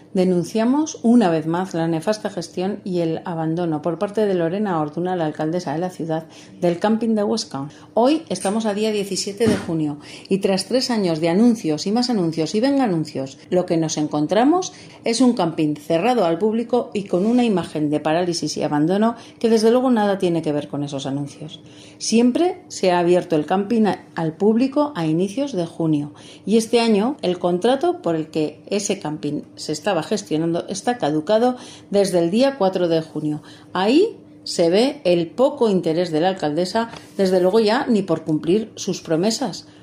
Denunciamos una vez más la nefasta gestión y el abandono por parte de Lorena Orduna, la alcaldesa de la ciudad, del camping de Huesca. Hoy estamos a día 17 de junio y tras 3 años de anuncios y más anuncios y venga anuncios, lo que nos encontramos es un camping cerrado al público y con una imagen de parálisis y abandono que desde luego nada tiene que ver con esos anuncios. Siempre se ha abierto el camping al público a inicios de junio y este año el contrato por el que ese camping se estaba gestionando está caducado desde el día 4 de junio. Ahí se ve el poco interés de la alcaldesa, desde luego ya ni por cumplir sus promesas,